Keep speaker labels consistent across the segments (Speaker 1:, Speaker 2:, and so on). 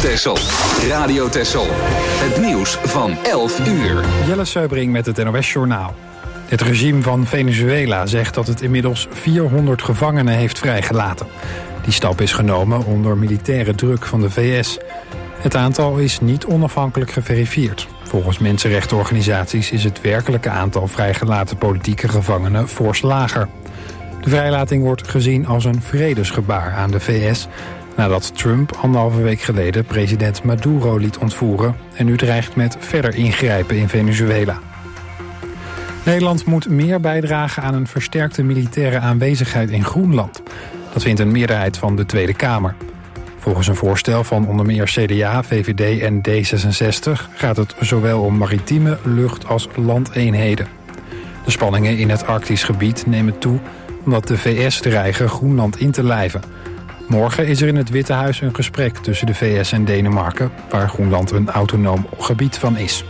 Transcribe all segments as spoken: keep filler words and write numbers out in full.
Speaker 1: Texel. Radio Texel. Het nieuws van elf uur.
Speaker 2: Jelle Seubring met het N O S-journaal. Het regime van Venezuela zegt dat het inmiddels vierhonderd gevangenen heeft vrijgelaten. Die stap is genomen onder militaire druk van de V S. Het aantal is niet onafhankelijk geverifieerd. Volgens mensenrechtenorganisaties is het werkelijke aantal vrijgelaten politieke gevangenen fors lager. De vrijlating wordt gezien als een vredesgebaar aan de V S... nadat Trump anderhalve week geleden president Maduro liet ontvoeren... en nu dreigt met verder ingrijpen in Venezuela. Nederland moet meer bijdragen aan een versterkte militaire aanwezigheid in Groenland. Dat vindt een meerderheid van de Tweede Kamer. Volgens een voorstel van onder meer C D A, V V D en D zesenzestig... gaat het zowel om maritieme, lucht- als landeenheden. De spanningen in het Arktisch gebied nemen toe omdat de V S dreigen Groenland in te lijven. Morgen is er in het Witte Huis een gesprek tussen de V S en Denemarken... waar Groenland een autonoom gebied van is.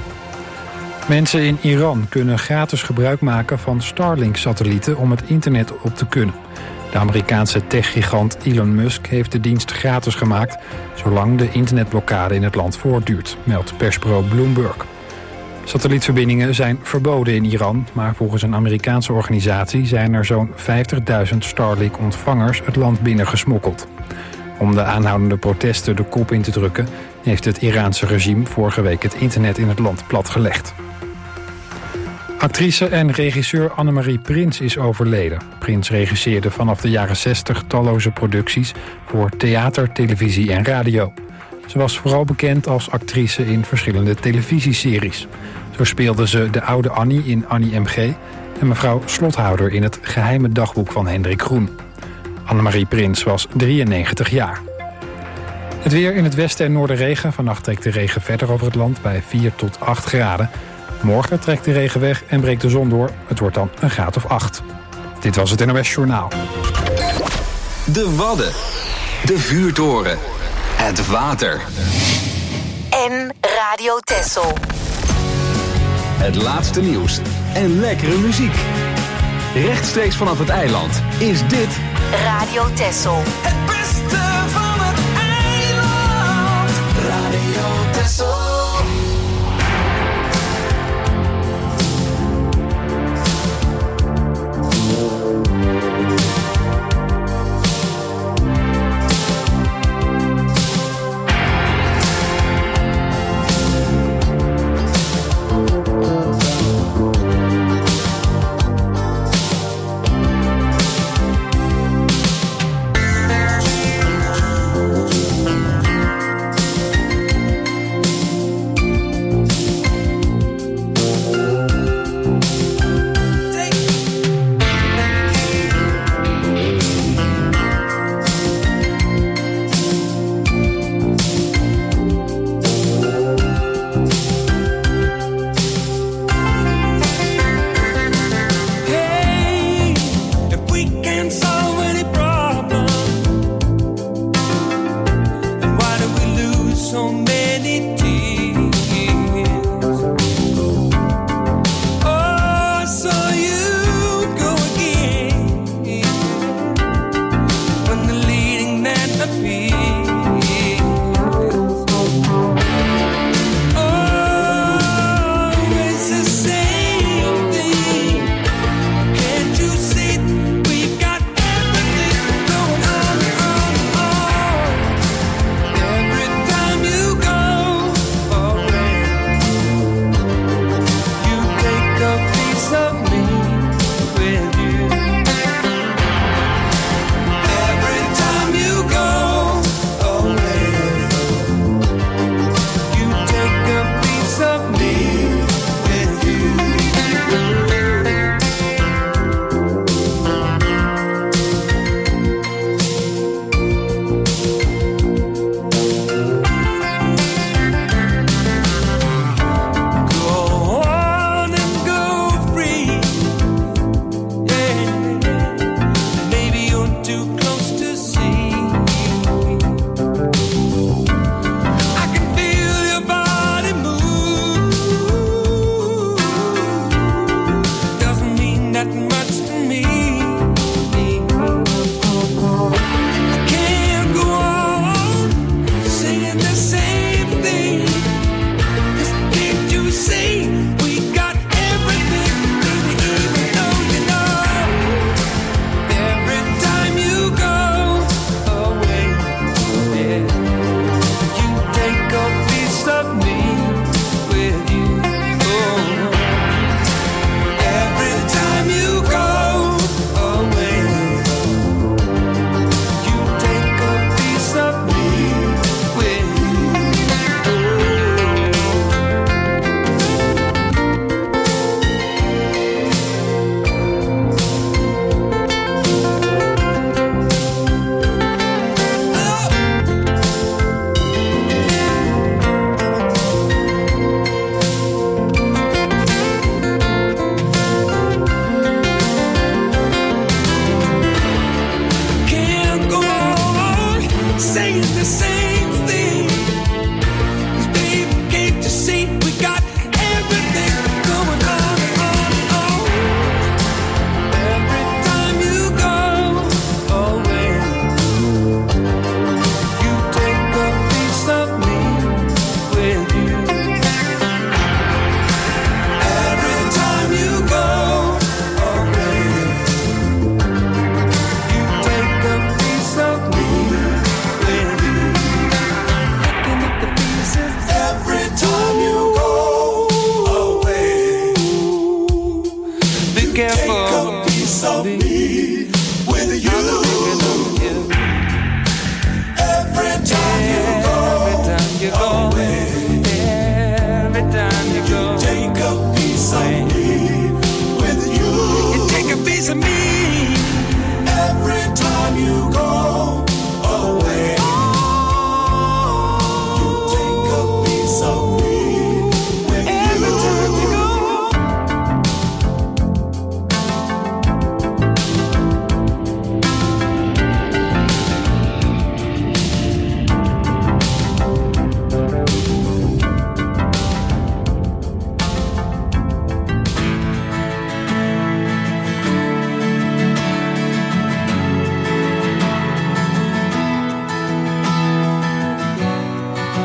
Speaker 2: Mensen in Iran kunnen gratis gebruik maken van Starlink-satellieten om het internet op te kunnen. De Amerikaanse techgigant Elon Musk heeft de dienst gratis gemaakt... zolang de internetblokkade in het land voortduurt, meldt persbureau Bloomberg. Satellietverbindingen zijn verboden in Iran... maar volgens een Amerikaanse organisatie zijn er zo'n vijftigduizend Starlink-ontvangers het land binnengesmokkeld. Om de aanhoudende protesten de kop in te drukken... heeft het Iraanse regime vorige week het internet in het land platgelegd. Actrice en regisseur Annemarie Prins is overleden. Prins regisseerde vanaf de jaren zestig talloze producties voor theater, televisie en radio. Ze was vooral bekend als actrice in verschillende televisieseries. Zo speelde ze de oude Annie in Annie M G... en mevrouw Slothouder in het geheime dagboek van Hendrik Groen. Annemarie Prins was drieënnegentig jaar. Het weer in het westen en noorden regen. Vannacht trekt de regen verder over het land bij vier tot acht graden. Morgen trekt de regen weg en breekt de zon door. Het wordt dan een graad of acht. Dit was het N O S Journaal.
Speaker 1: De Wadden. De vuurtoren. Het water.
Speaker 3: En Radio Texel.
Speaker 1: Het laatste nieuws en lekkere muziek. Rechtstreeks vanaf het eiland is dit
Speaker 3: Radio Texel.
Speaker 4: Het beste van het eiland. Radio Texel. Every time you go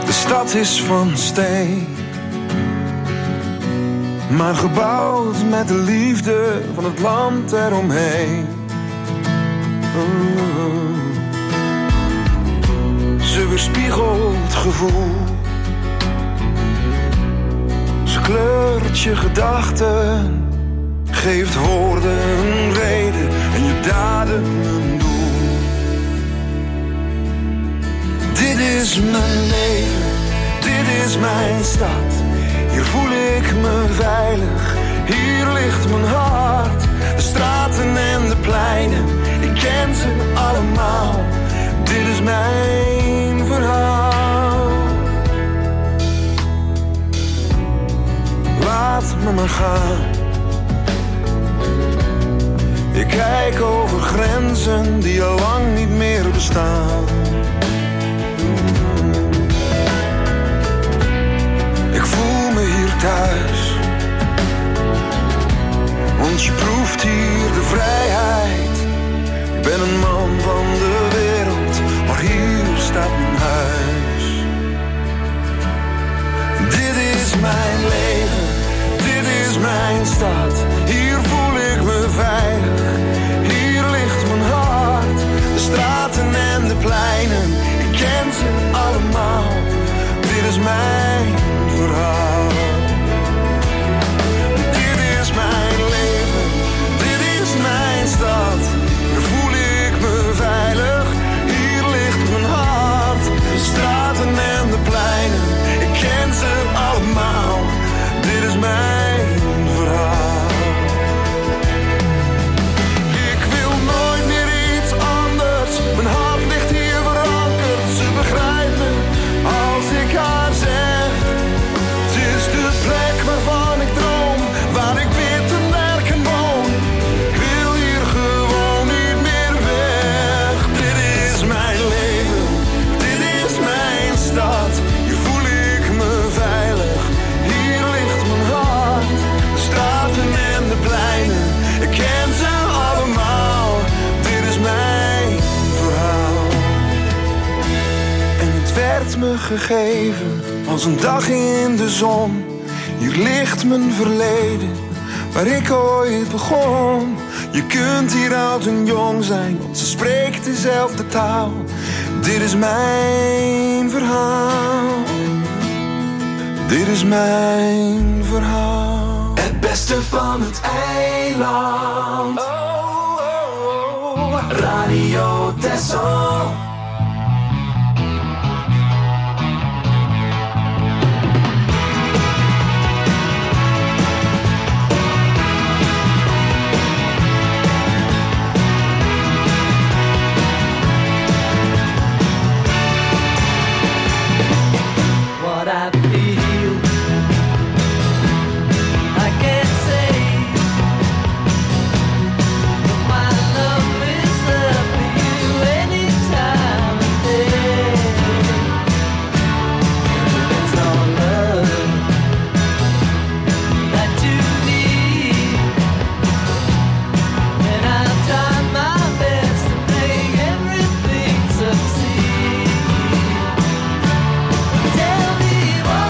Speaker 5: De stad is van steen, maar gebouwd met de liefde van het land eromheen. Oh. Ze weerspiegelt gevoel, ze kleurt je gedachten, geeft woorden een reden en je daden een doel. Dit is mijn leven, dit is mijn stad. Hier voel ik me veilig, hier ligt mijn hart. De straten en de pleinen, ik ken ze allemaal. Dit is mijn verhaal. Laat me maar gaan. Ik kijk over grenzen die al lang niet meer bestaan. Ik voel me hier thuis, want je proeft hier de vrijheid. Ik ben een man van de wereld, maar hier staat mijn huis. Dit is mijn leven, dit is mijn stad. Hier voel ik me veilig, hier ligt mijn hart. De straten en de pleinen, ik ken ze allemaal. Dit is mijn verhaal. Dit is mijn leven, dit is mijn stad. Hier voel ik me veilig, hier ligt mijn hart. De straten en de pleinen, ik ken ze allemaal. Dit is mijn verhaal. Ik wil nooit meer iets anders, mijn hart ligt hier verankerd. Ze begrijpt me als ik haar zeg. Het is de plek waarvan ik droom, waar ik wit en werk en woon. Ik wil hier gewoon niet meer weg. Dit is mijn leven, dit is mijn stad. Hier voel ik me veilig, hier ligt mijn hart. De straten en de pleinen, ik ken ze allemaal. Dit is mijn verhaal. En het werd me gegeven als een dag in de zon. Hier ligt mijn verleden, waar ik ooit begon. Je kunt hier oud en jong zijn, want ze spreekt dezelfde taal. Dit is mijn verhaal. Dit is mijn verhaal.
Speaker 4: Het beste van het eiland. Oh, oh, oh. Radio Texel.
Speaker 6: What I feel, I can't say. My love is up for you anytime of day. It's all love that you need, and I'll try my best to make everything succeed. Tell me what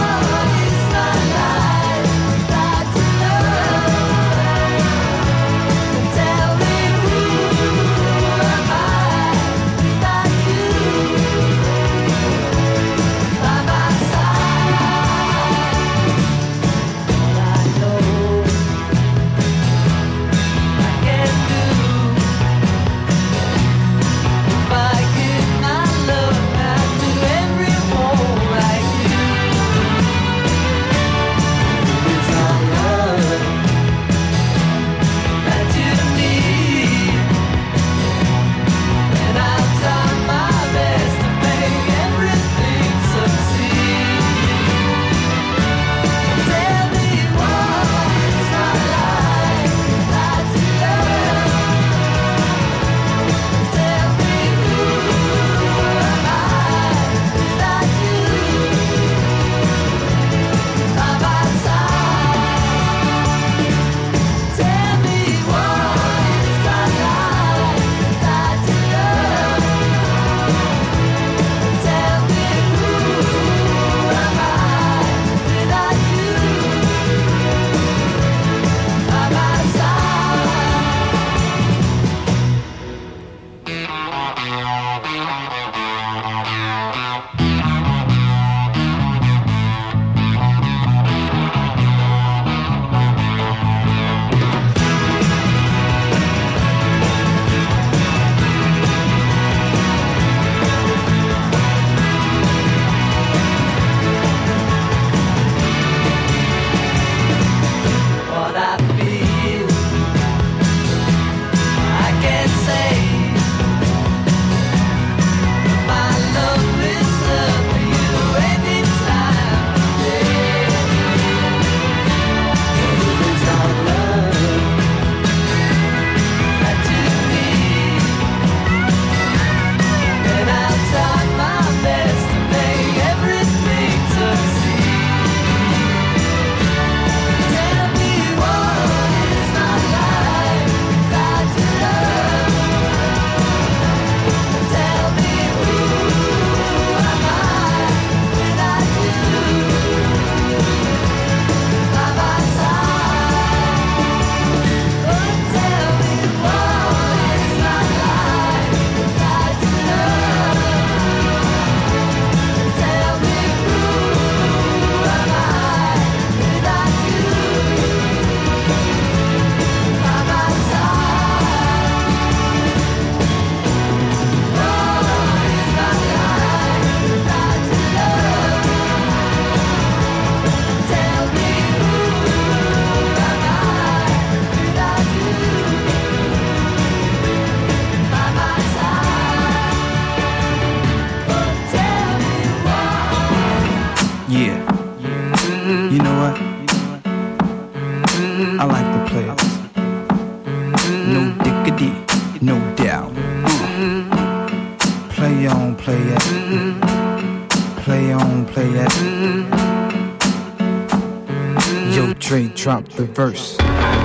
Speaker 7: Yeah. You know what? I like the players. No diggity, no doubt. Uh. Play on, play it. Play on, play it. Yo, Dre, drop the verse.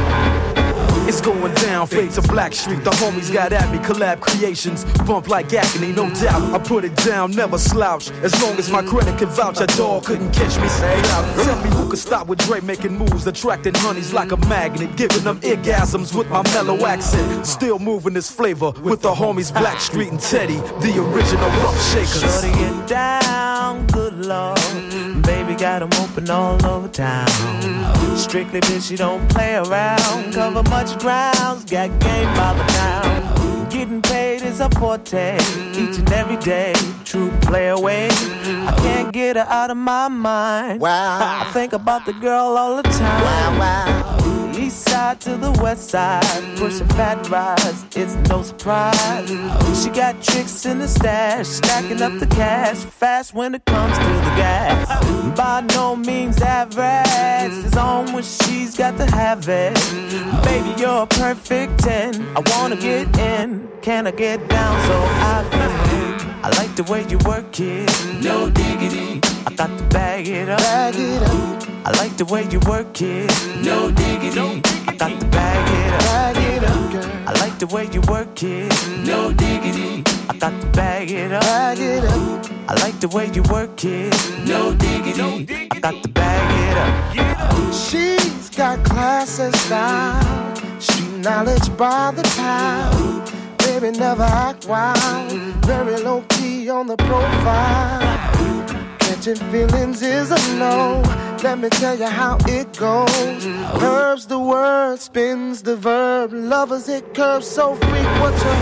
Speaker 8: It's going down, fade to Black Street. The homies got at me, collab creations. Bump like agony, no doubt. I put it down, never slouch. As long as my credit can vouch, a dog couldn't catch me. Say out. Tell me who could stop with Dre making moves, attracting honeys like a magnet, giving them orgasms with my mellow accent. Still moving this flavor with the homies Black Street and Teddy, the original rough shakers.
Speaker 9: Shorty get down, good lord. Baby got them open all over town. Strictly bitch, you don't play around. Cover much grounds, got game by the pound. Getting paid is a forte, each and every day. True play away. I can't get her out of my mind. Wow. I think about the girl all the time. Wow, wow. East side to the west side, pushing fat rides, it's no surprise. She got tricks in the stash, stacking up the cash, fast when it comes to the gas. By no means average, it's on when she's got to have it. Baby, you're a perfect ten, I wanna get in, can I get down so I can? I like the way you work it, no diggity. I got to bag it up, bag it up. I like the way you work it, no diggity. I got to bag it up, bag it up, girl. I like the way you work it, no diggity. I got to bag it up, bag it up. I like the way you work it, no diggity. I got to bag it up.
Speaker 5: She's got class and style, street knowledge by the pound. Baby never act wild, very low key on the profile. Catching feelings is a no. Let me tell you how it goes. Curves the word, spins the verb. Lovers hit curves so freak what you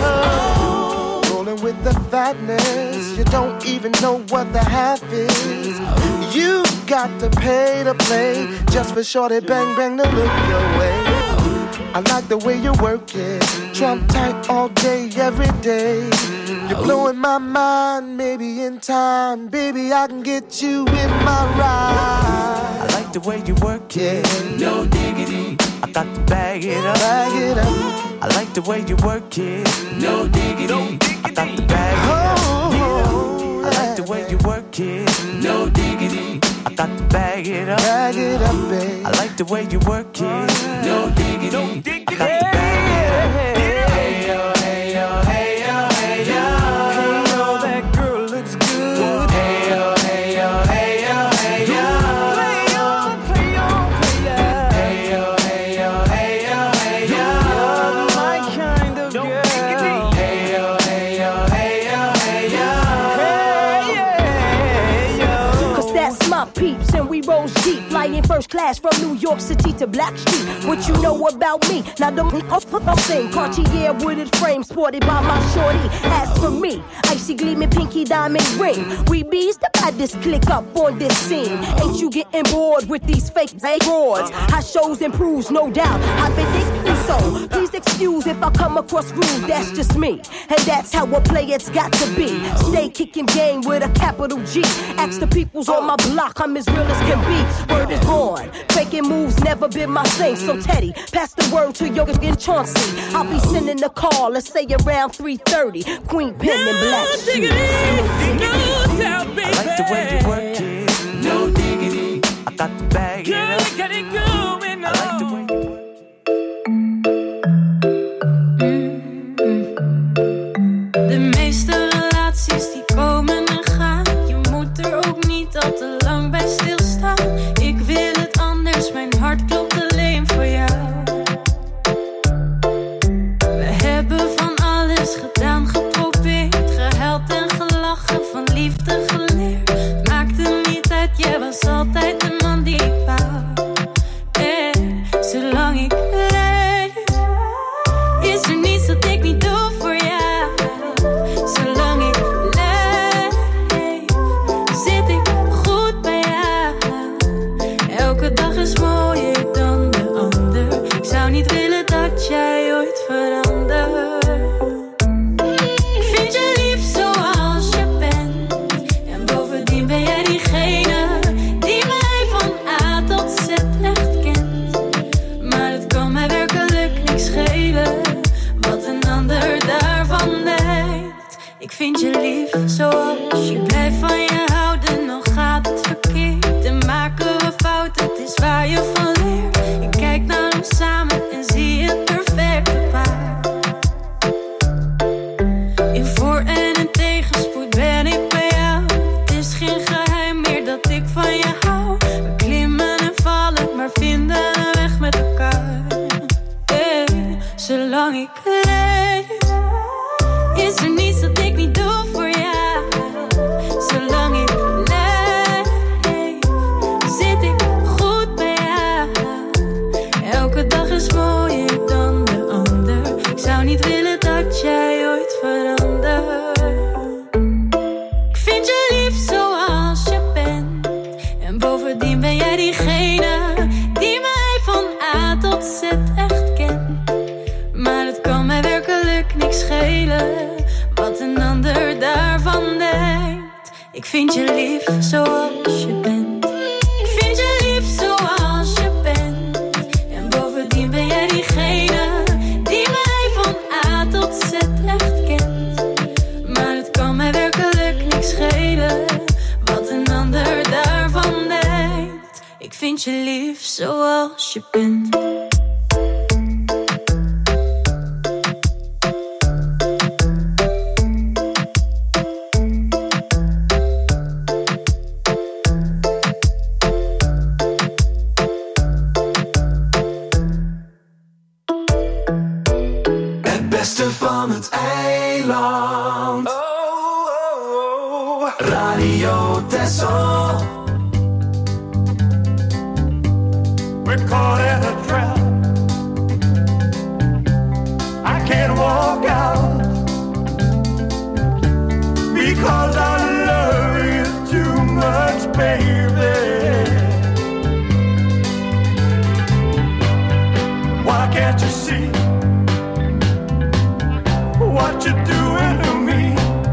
Speaker 5: heard. Rolling with the fatness, you don't even know what the half is. You got to pay to play just for shorty bang bang to look your way. I like the way you work it, Trump tight all day, every day. You're blowing my mind, maybe in time, baby, I can get you in my ride.
Speaker 9: I like the way you work it, no diggity. I got to bag it up,
Speaker 5: bag it up.
Speaker 9: I like the way you work it, no diggity. I got to bag it up.
Speaker 5: Oh,
Speaker 9: I like the way you work it, no diggity. I got to bag it up,
Speaker 5: bag it up, babe.
Speaker 9: I like the way you work it, no diggity. I got to bag it up.
Speaker 8: Hey yo, hey yo, hey yo, hey yo. Hey yo, that girl looks good. Hey yo, hey yo, hey yo, hey yo. Play on, play on, play on. Hey yo, hey yo, hey yo, hey yo. You're my kind of girl. Hey yo, hey yo, hey yo, hey yo. Hey yo.
Speaker 10: Cause that's my peeps and we rose deep. Flying first class from New York City to Black Street. What you know about me? Now don't thing. Cartier wooded frame sported by my shorty. As for me, icy gleaming pinky diamond ring. We bees the baddest click up on this scene. Ain't you getting bored with these fake broads? How shows improves, no doubt. I've been thinking so. Please excuse if I come across rude. That's just me, and that's how a player's got to be. Stay kicking game with a capital G. Ask the peoples on my block, I'm as real as can be. Word is born. Faking moves never been my thing. So Teddy, pass the word to your in Chauncey. I'll be sending a call, let's say around three thirty. Queen Pen no, and Black Shoes. No,
Speaker 9: no, I like the way you work it, no diggity. I got to bag it up. Girl, get it going on. I like the way you work it.
Speaker 11: Mm-hmm. De meeste relaties die komen en gaan. Je moet er ook niet al te lang bij stilstaan. Ik wil het anders, mijn hart klopt alleen voor jou. Gedaan, geprobeerd, gehuild en gelachen, van liefde geleerd. Maakte niet uit, jij was altijd de man die ik wou. En zolang ik leef, is er niets dat ik niet doe voor jou. Zolang ik leef, zit ik goed bij jou. Elke dag is mooier dan de ander. Ik zou niet willen dat jij ooit verandert. hou. We klimmen en vallen, maar vinden een weg met elkaar. Hey, zolang ik leef, is er niets dat ik niet doe voor jou. Zolang ik leef, zit ik goed bij jou. Elke dag is mooier dan de ander. Ik zou niet willen dat jij ooit verandert. Ik vind je lief zoals je bent. En bovendien ben jij diegene die mij van A tot Z echt kent. Maar het kan mij werkelijk niks schelen wat een ander daarvan denkt. Ik vind je lief zoals je bent. Ik vind je lief zoals je bent. En bovendien ben jij diegene die mij van A tot Z echt kent. Maar het kan mij werkelijk niks schelen wat een ander daarvan denkt. Ik vind je lief zoals je bent.
Speaker 4: Het beste van het eiland. Oh, oh, oh. Radio Texel.
Speaker 5: We're caught in a trap. I can't walk out because I love you too much, baby. Why can't you see what you're doing to me?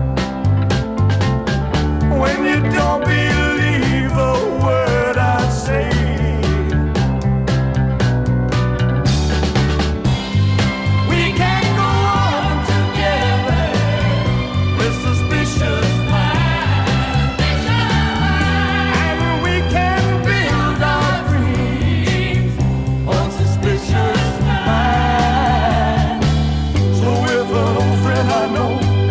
Speaker 5: When you don't believe a word I say. We can't go on together with suspicious minds. And we can build our dreams on suspicious minds. So if an old friend I know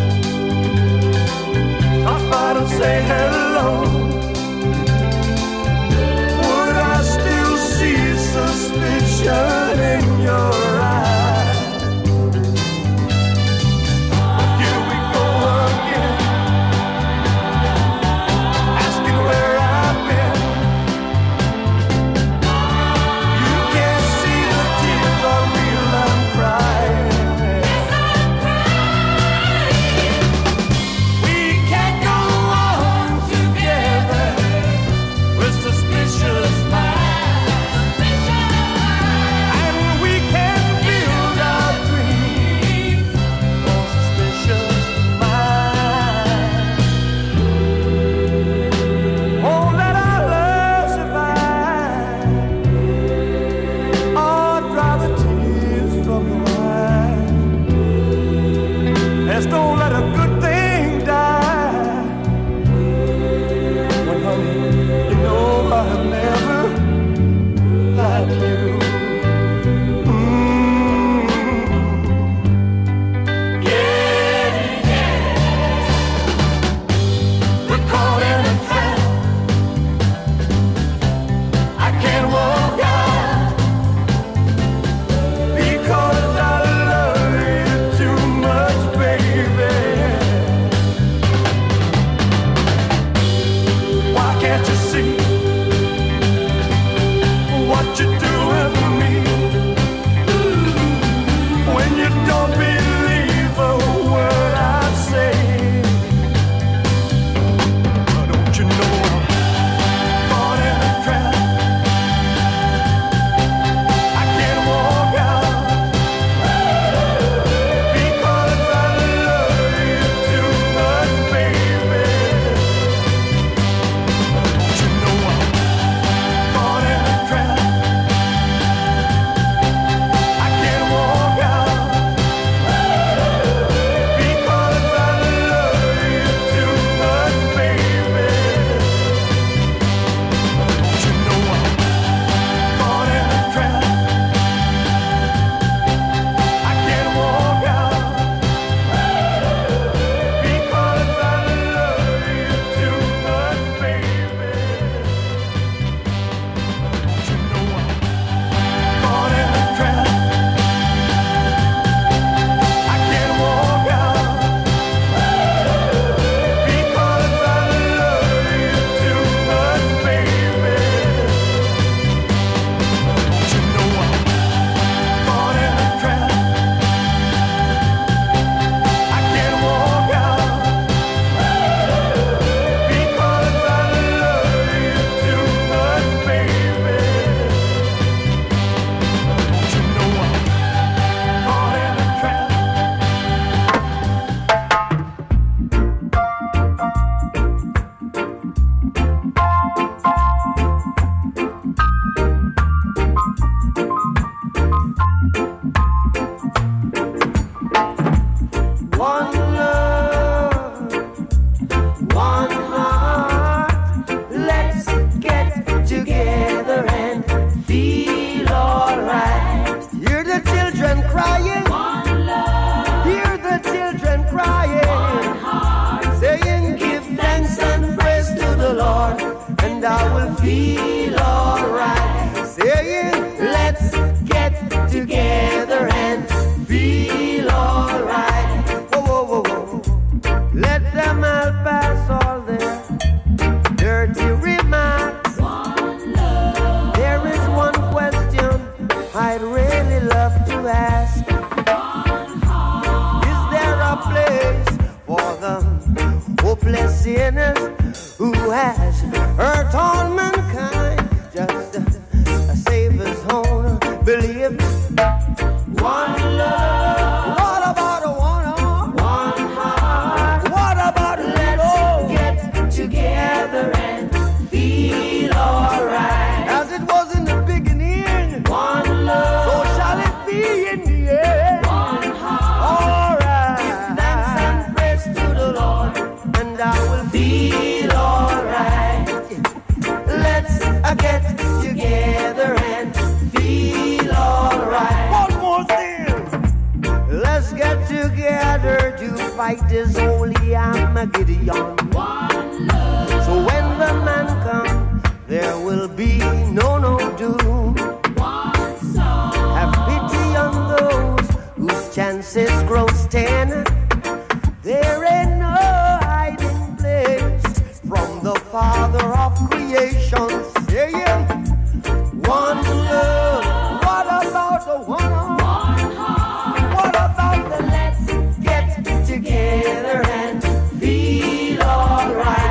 Speaker 12: I will feel alright. Saying, let's get together and feel alright. Whoa, whoa, whoa, whoa. Let them all pass all their dirty remarks. One love. There is one question I'd really love to ask. One heart. Is there a place for the hopeless sinners who has hurt all mankind? Just a Savior's own belief. One love. What about a one heart? One heart. What about let's oh. get together and feel alright? As it was in the beginning. One love. So shall it be in the end. One heart. Alright. Give thanks and praise to the Lord, and I will feel alright. Let's uh, get together and feel alright. One more thing. Let's get together to fight this holy Armageddon. One love. So when the man comes, there will be no, no doom. One song. Have pity on those whose chances grow ten. There ain't no hiding place from the Father of creation. Saying, one love. What about the one heart? One heart. What about the let's get together and feel alright?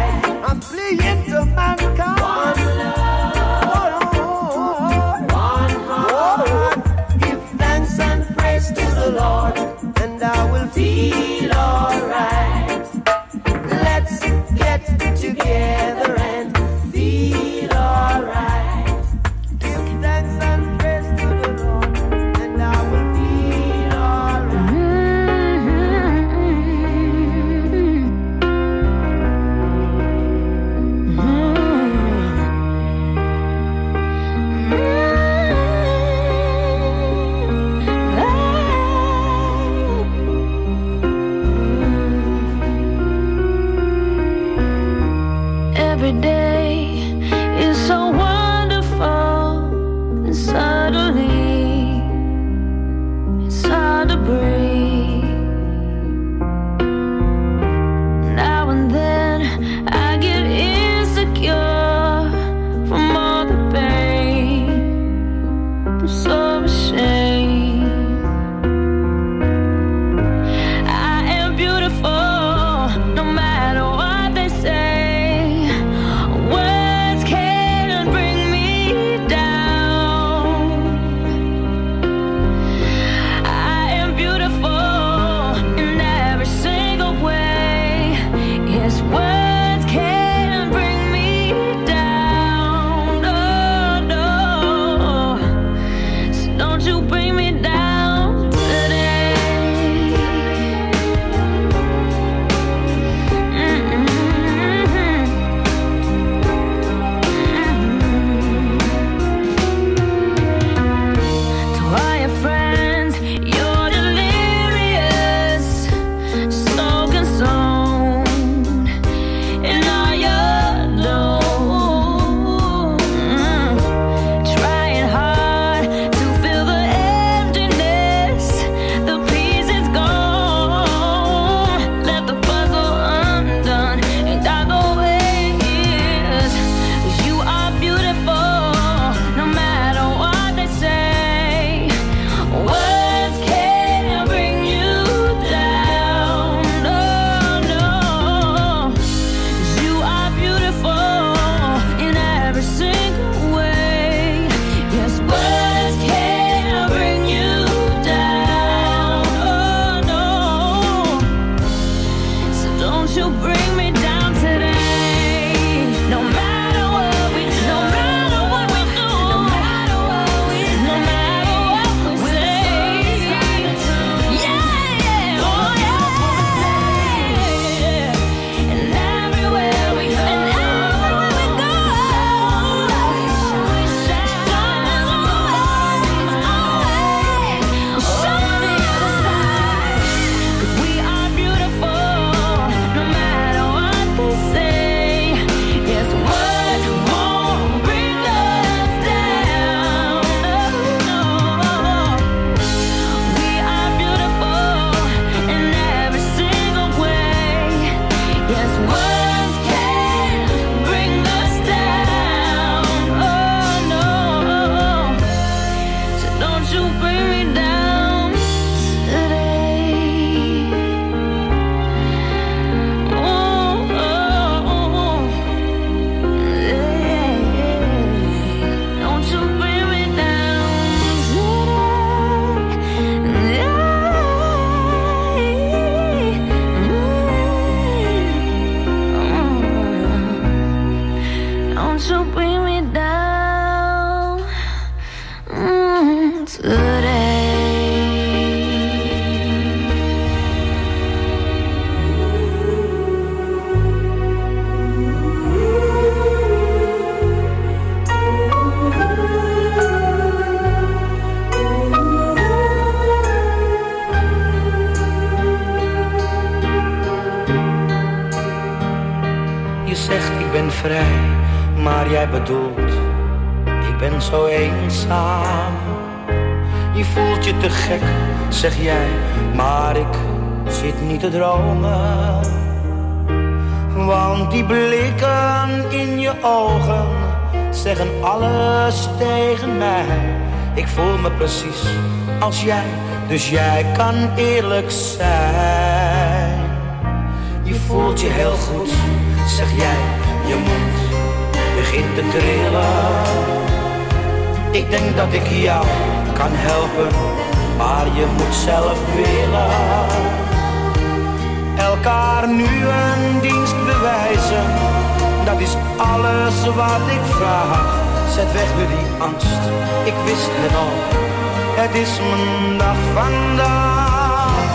Speaker 13: bedoelt. Ik ben zo eenzaam. Je voelt je te gek, zeg jij, maar ik zit niet te dromen. Want die blikken in je ogen zeggen alles tegen mij. Ik voel me precies als jij, dus jij kan eerlijk zijn. Je voelt je heel goed, zeg jij, je mond begint te trillen. Ik denk dat ik jou kan helpen, maar je moet zelf willen. Elkaar nu een dienst bewijzen, dat is alles wat ik vraag. Zet weg nu die angst, ik wist het al, het is mijn dag vandaag.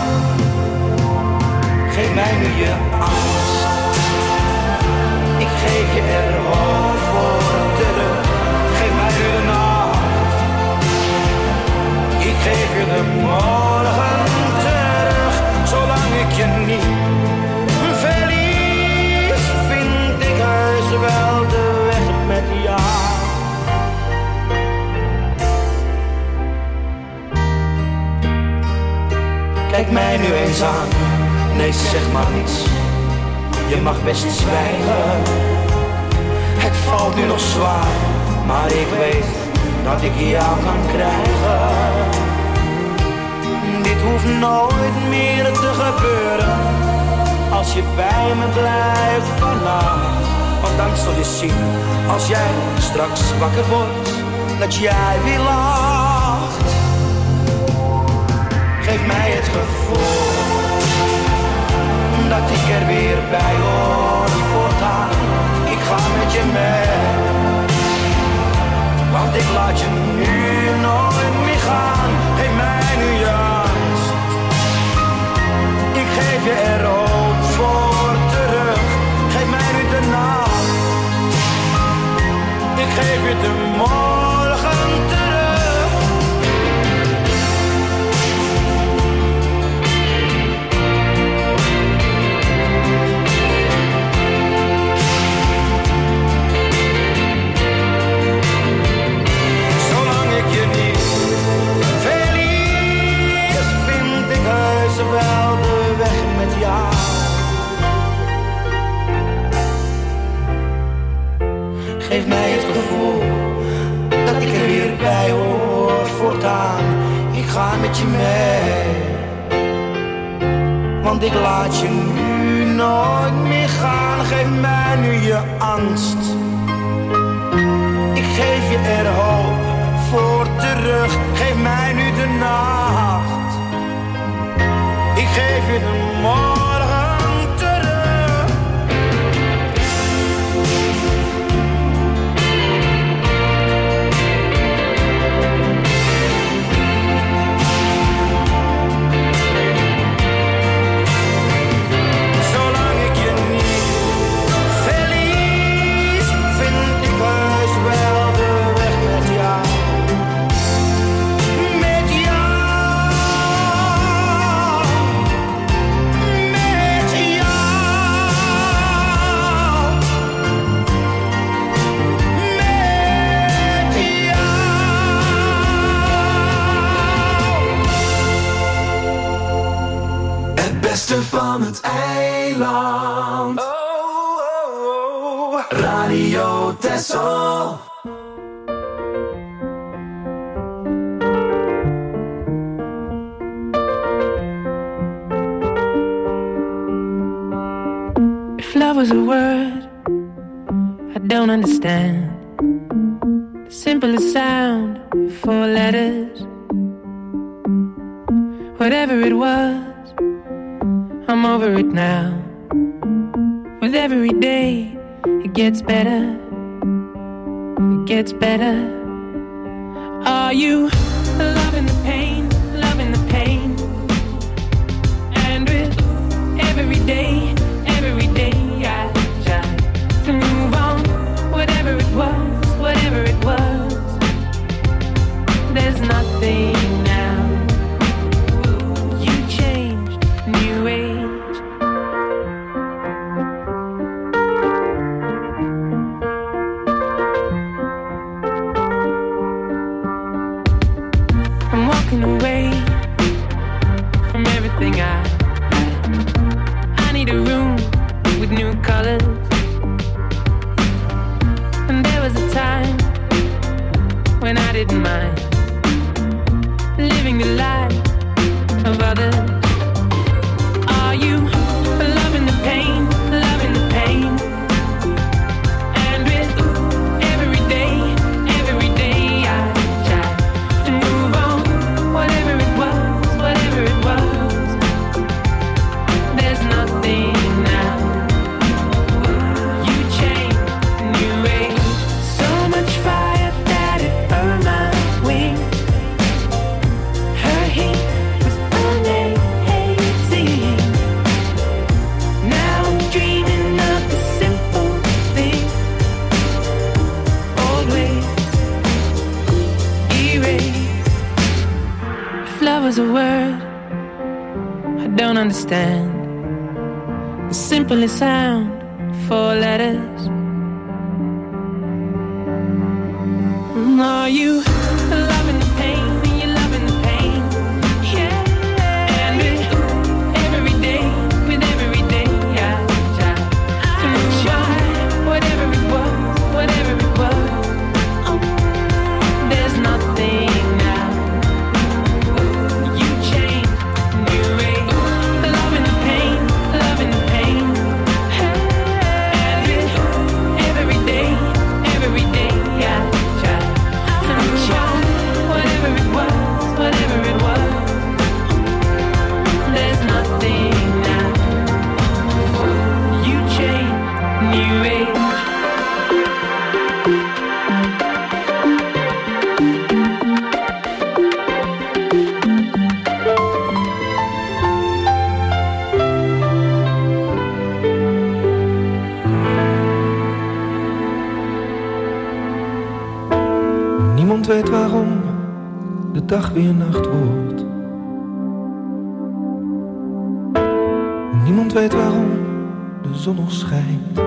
Speaker 13: Geef mij nu je angst, ik geef je er hoop voor terug. Geef mij nu de nacht, ik geef je de morgen terug. Zolang ik je niet verlies, vind ik heus wel de weg met jou. Kijk mij nu eens aan, nee zeg maar niets, je mag best zwijgen. Het valt nu nog zwaar, maar ik weet dat ik jou kan krijgen. Dit hoeft nooit meer te gebeuren, als je bij me blijft vannacht. Want dan zul je zien, als jij straks wakker wordt, dat jij weer lacht. Geef mij het gevoel dat ik er weer bij hoor voortaan. Ik ga met je mee, want ik laat je nu nooit meer gaan. Geef mij nu je angst, ik geef je er ook voor terug. Geef mij nu de nacht, ik geef je de morgen terug. Wel de weg met jou. Geef mij het gevoel dat ik er weer bij hoor voortaan. Ik ga met je mee, want ik laat je nu nooit meer gaan. Geef mij nu je angst, ik geef je er hoop voor terug. Geef mij nu de nacht, ik geef je de morgen terug. Zolang ik je niet verlies, vind ik heus wel de weg met jou.
Speaker 4: Van het eiland. Oh, oh, oh. Radio Texel.
Speaker 6: If love was a word I don't understand, the simplest sound, four letters, whatever it was, I'm over it now. With every day, it gets better. It gets better. Are you loving the pain, loving the pain? And with every day, every day, I try to move on. Whatever it was, whatever it was, there's nothing now. You changed, new age. didn't mind living the life of others. Are you loving the pain, loving the pain? And with every day, every day I try to move on. Whatever it was, whatever it was, there's nothing now. You changed, new age, so much fire that it burned my wings. Her heat was amazing. Now I'm dreaming of the simple thing. Old ways erased. If love was a word I don't understand, the simplest sound, four letters. Are you loving the pain? You loving the pain? Yeah. And with every day, with every day, I try to try whatever it was, whatever it was. Oh, there's nothing now. You changed, new age, loving the pain, loving the pain. And with every day, every day, I try to try whatever it was, whatever it was. There's nothing now. You changed, new age.
Speaker 14: Niemand weet waarom de dag weer nacht wordt. Niemand weet waarom de zon nog schijnt.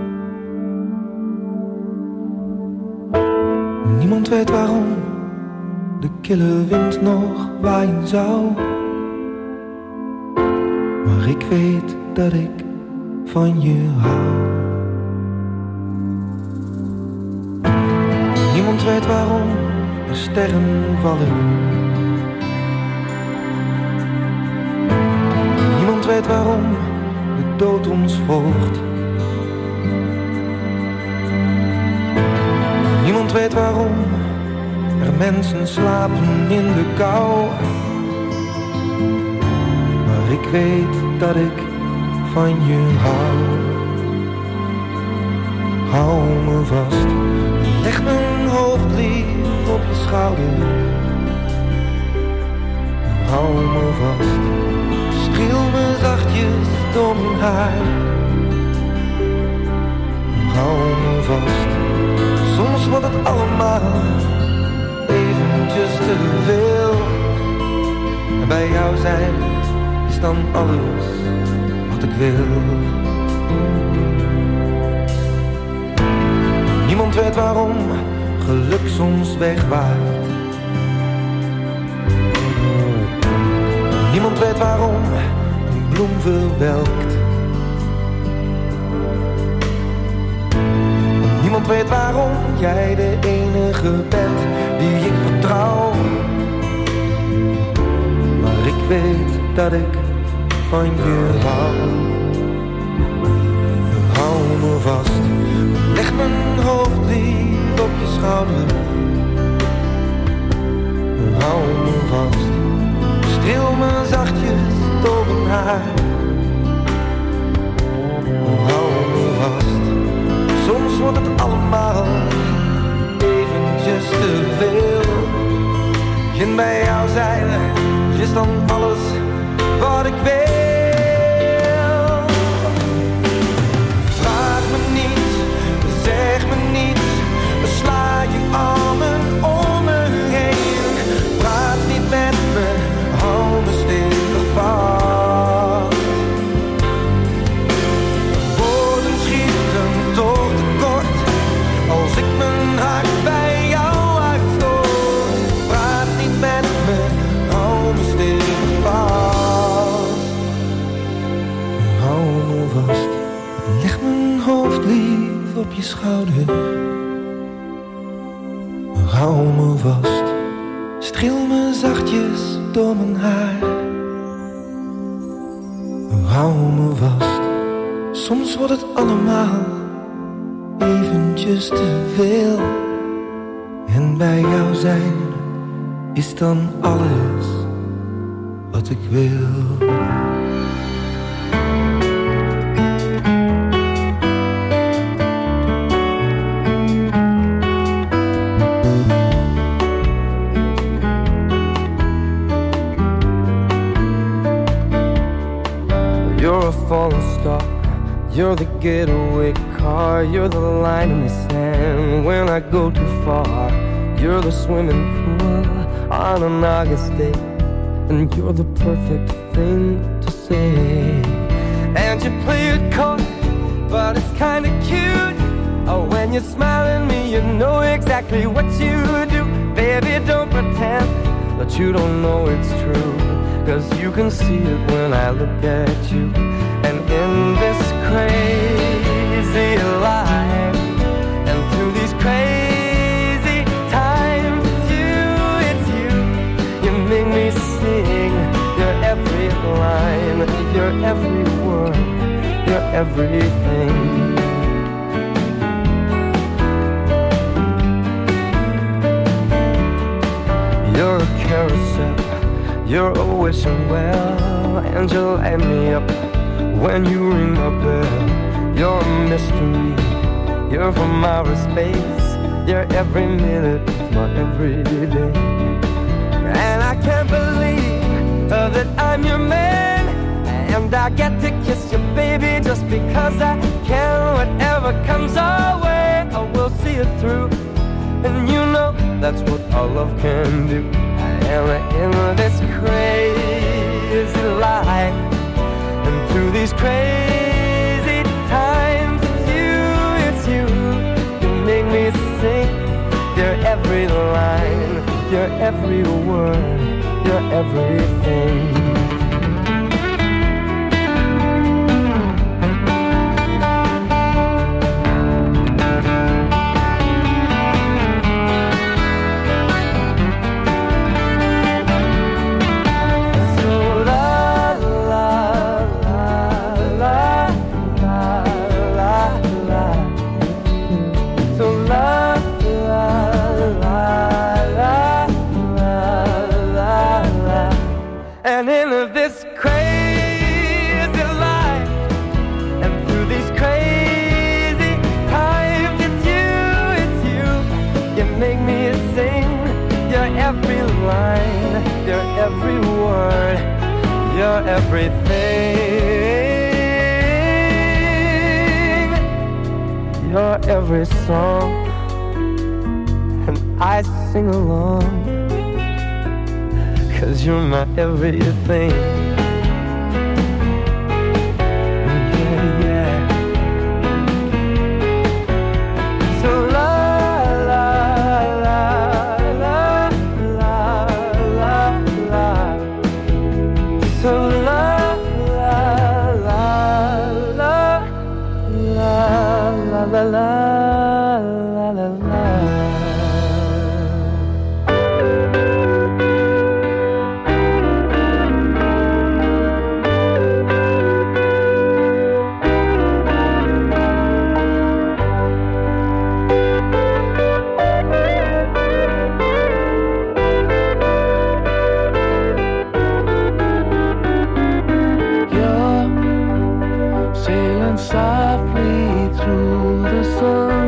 Speaker 14: Niemand weet waarom de kille wind nog waaien zou. Maar ik weet dat ik van je hou. Niemand weet waarom er sterren vallen. Niemand weet waarom de dood ons volgt. Niemand weet waarom er mensen slapen in de kou. Maar ik weet dat ik van je hou. Hou me vast. Leg mijn hoofd lief op je schouder. Hou me vast. Streel me zachtjes door mijn haar. Hou me vast. Soms wordt het allemaal eventjes te veel. En bij jou zijn is dan alles wat ik wil. Niemand weet waarom geluk soms wegwaait. Niemand weet waarom een bloem verwelkt. Niemand weet waarom jij de enige bent die ik vertrouw. Maar ik weet dat ik van je hou. Hou me vast. Leg mijn hoofd lief op je schouder. Hou me vast. Streel me zachtjes door mijn haar. Hou me vast. Soms wordt het allemaal eventjes te veel. En bij jou zijn is dan alles wat ik wil. Vraag me niet, zeg me niets. Sla je armen om me heen. Praat niet met me, hou me stevig vast. Woorden schieten toch tekort als ik mijn hart bij jou uitstoot. Praat niet met me, hou me stevig vast. hou me vast, streel me zachtjes door mijn haar. Hou me vast, soms wordt het allemaal eventjes te veel. En bij jou zijn is dan alles wat ik wil.
Speaker 15: You're a falling star, you're the getaway car, you're the line in the sand when I go too far. You're the swimming pool on an August day, and you're the perfect thing to say. And you play it cold, but it's kinda cute. Oh, when you smile at me, you know exactly what you do. Baby, don't pretend that you don't know it's true, 'cause you can see it when I look at you. And in this crazy life, and through these crazy times, it's you, it's you. You make me sing your every line, your every word, your everything. You're a carousel, you're a wishing well, and you light me up when you ring my bell. You're a mystery, you're from outer space, you're every minute of my everyday. And I can't believe uh, that I'm your man, and I get to kiss you, baby, just because I can. Whatever comes our way, I will see it through, and you know that's what our love can do. And in this crazy life, and through these crazy times, it's you, it's you. You make me sing your every line, your every word, your everything. And in this crazy life, and through these crazy times, it's you, it's you. You make me sing your every line, your every word, your everything, your every song, and I sing along, 'cause you're my everything. Yeah, yeah. So la la la la la la la. So la la la la la la la la la la. Softly through the sun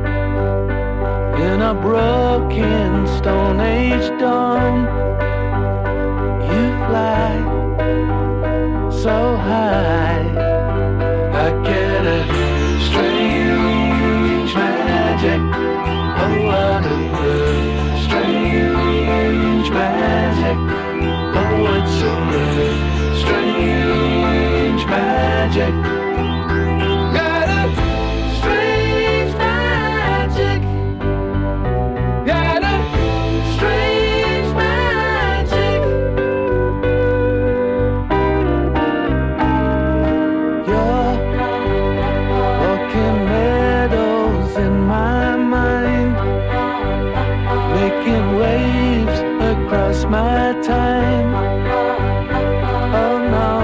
Speaker 15: in a broken Stone Age dawn. You fly so high, I get a strange magic. Oh, I do a strange magic. Oh, it's a strange magic. Strange magic.
Speaker 16: that time. Oh no,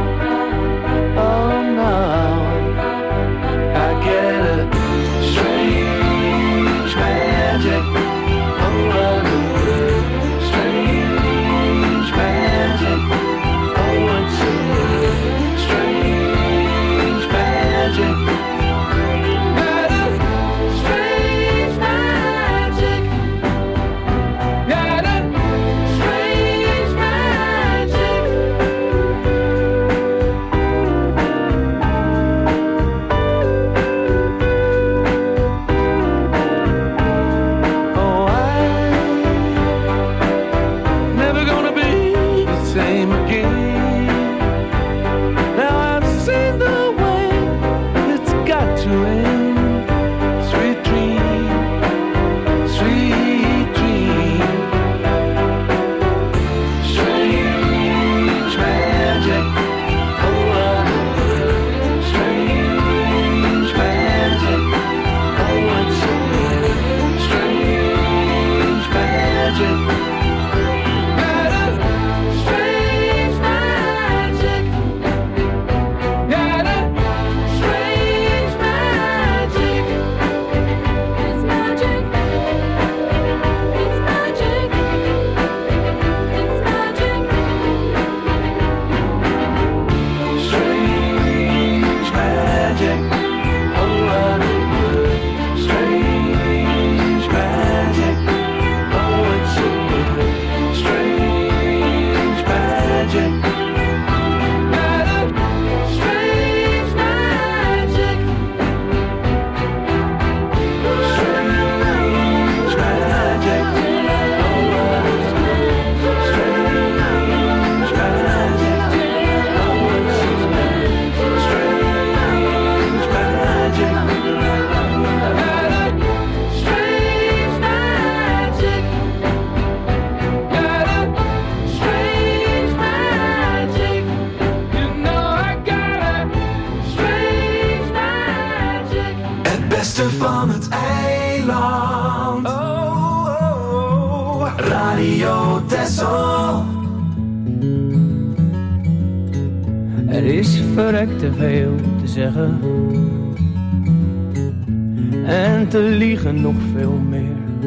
Speaker 16: oh no, I get a strange magic. Oh, I do. Strange magic. Oh, it's a strange magic.
Speaker 4: Van het eiland. Oh, oh, oh. Radio Texel.
Speaker 6: Er is verrekt te veel te zeggen en te liegen nog veel meer.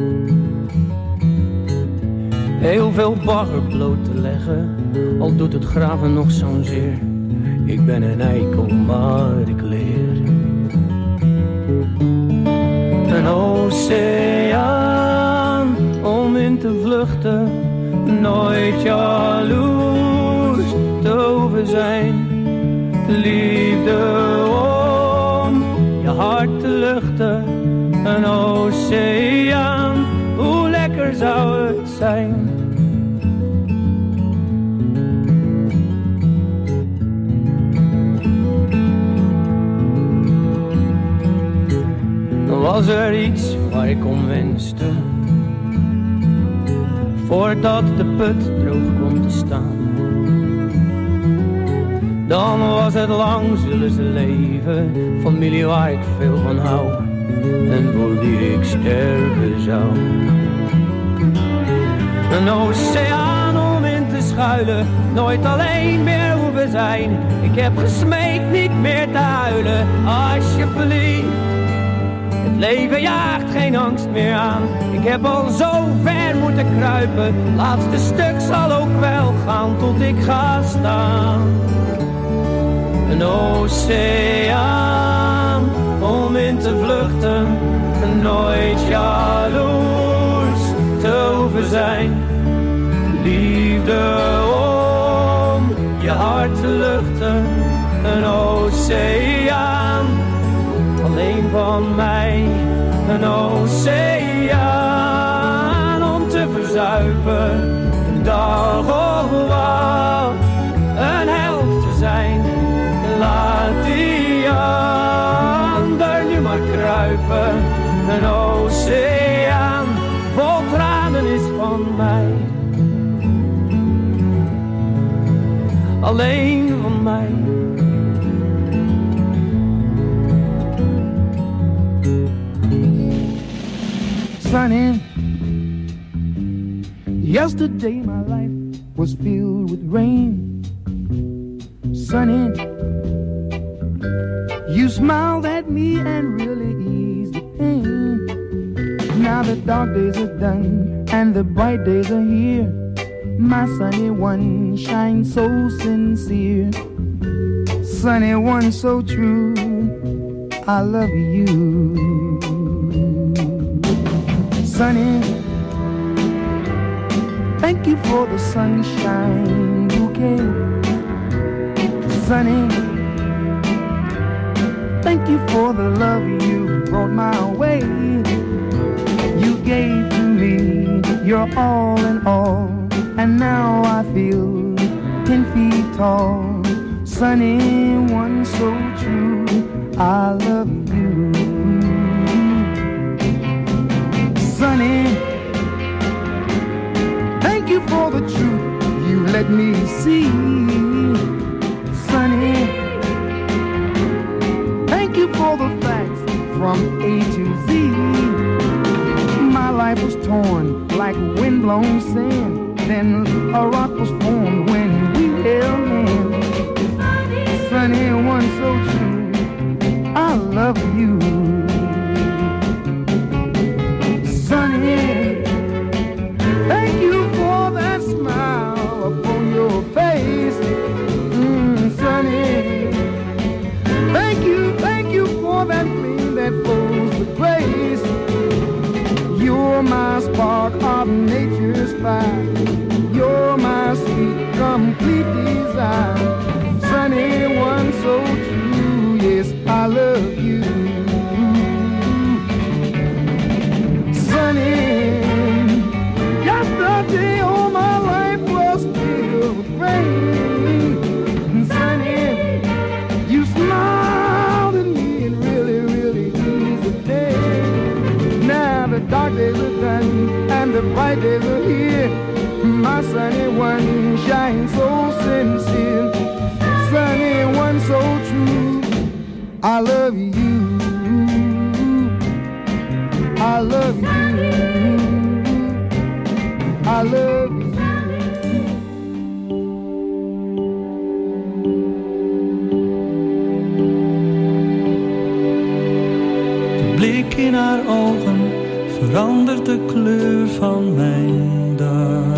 Speaker 6: Heel veel bagger bloot te leggen, al doet het graven nog zo'n zeer. Ik ben een eikel, maar ik leer. Een oceaan om in te vluchten, nooit jaloers te over zijn. Liefde om je hart te luchten, een oceaan, hoe lekker zou het zijn. Was er iets waar ik om wenste, voordat de put droog kwam te staan? Dan was het lang zullen ze leven, familie waar ik veel van hou en voor wie ik sterven zou. Een oceaan om in te schuilen, nooit alleen meer hoeven zijn. Ik heb gesmeekt niet meer te huilen, alsjeblieft. Het leven jaagt geen angst meer aan. Ik heb al zo ver moeten kruipen. Laatste stuk zal ook wel gaan tot ik ga staan. Een oceaan om in te vluchten, nooit jaloers te hoeven zijn. Liefde om je hart te luchten, een oceaan alleen van mij, een oceaan om te verzuipen, een dag of wat, een held te zijn. Laat die ander nu maar kruipen, een oceaan vol tranen is van mij, alleen van mij.
Speaker 16: Sunny, yesterday my life
Speaker 7: was filled with rain. Sunny, you smiled at me and really eased the pain. Now the dark days are done and the bright days are here. My sunny one shines so sincere. Sunny one so true, I love you. Sunny, thank you for the sunshine bouquet. Sunny, thank you for the love you brought my way. You gave to me your all in all, and now I feel ten feet tall. Sunny one so true, I love you. Sunny, thank you for the truth you let me see. Sunny, thank you for the facts from A to Z. My life was torn like windblown sand, then a rock was formed when we held hands. Sunny one so true, I love you. Sunny, thank you for that smile upon your face. Mm, Sunny, thank you, thank you for that gleam that flows with grace. You're my spark of nature's fire. You're my sweet, complete desire. Sunny one so true, yes, I love you. Sunny, yesterday all my life was filled with rain. Sunny, you smiled at me and really, really eased the day. Now the dark days are done and the bright days are here. My sunny one shines so sincere. Sunny one so true, I love you. I love you. I love you.
Speaker 17: De blik in haar ogen verandert de kleur van mijn dag.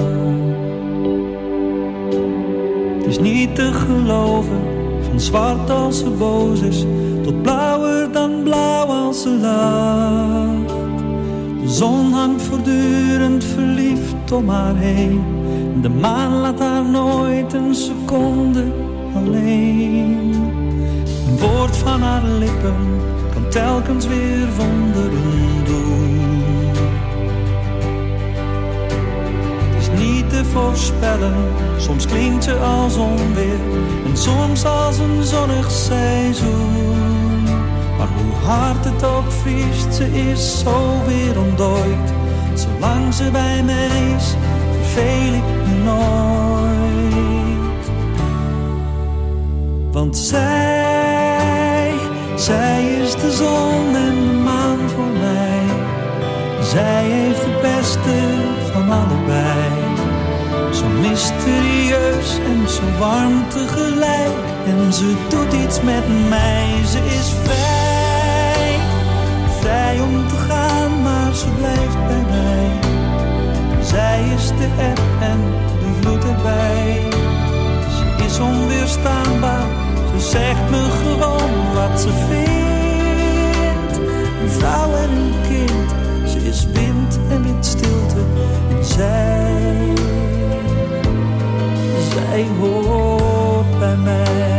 Speaker 17: Het is niet te geloven, van zwart als ze boos is, tot blauwer dan blauw als ze lacht. De zon hangt voortdurend verliefd om haar heen. De maan laat haar nooit een seconde alleen. Een woord van haar lippen kan telkens weer wonderen doen. Het is niet te voorspellen, soms klinkt ze als onweer en soms als een zonnig seizoen. Maar hoe hard het ook vriest, ze is zo weer ontdooid. Zolang ze bij mij is, verveel ik me nooit. Want zij, zij is de zon en de maan voor mij. Zij heeft het beste van allebei. Zo mysterieus en zo warm tegelijk. En ze doet iets met mij, ze is vrij. Vrij om te gaan, maar ze blijft bij mij. Zij is de eb en de vloed erbij. Ze is onweerstaanbaar, ze zegt me gewoon wat ze vindt. Een vrouw en een kind, ze is wind en windstilte. En zij, zij hoort bij mij.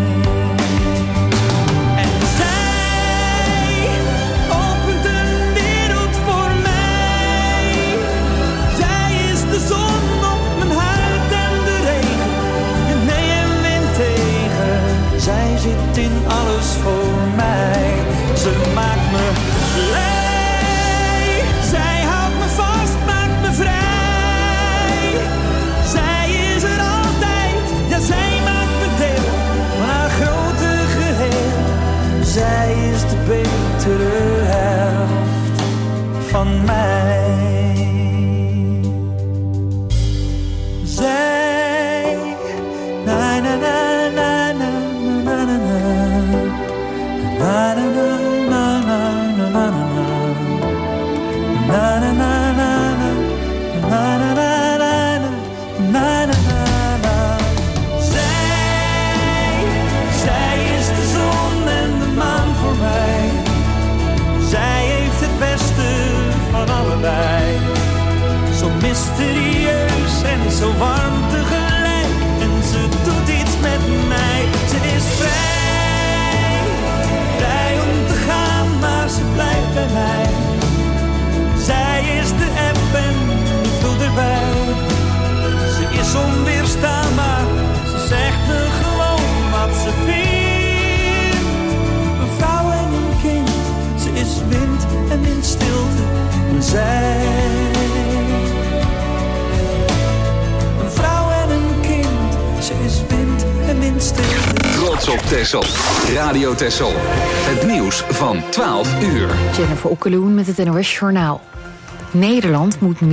Speaker 17: Zij zit in alles voor mij. Ze maakt me blij. Zij houdt me vast mysterieus en zo warm tegelijk. En ze doet iets met mij. Ze is vrij, vrij om te gaan, maar ze blijft bij mij. Zij is de app en ik voel erbij. Ze is onweerstaanbaar, ze zegt me gewoon wat ze vindt. Een vrouw en een kind, ze is wind en windstilte. En zij, een vrouw en een kind, ze is wind en windstilte.
Speaker 1: Trots op Texel. Radio Texel. Het nieuws van twaalf uur.
Speaker 18: Jennifer Okkeloen met het N O S Journaal. Nederland moet meer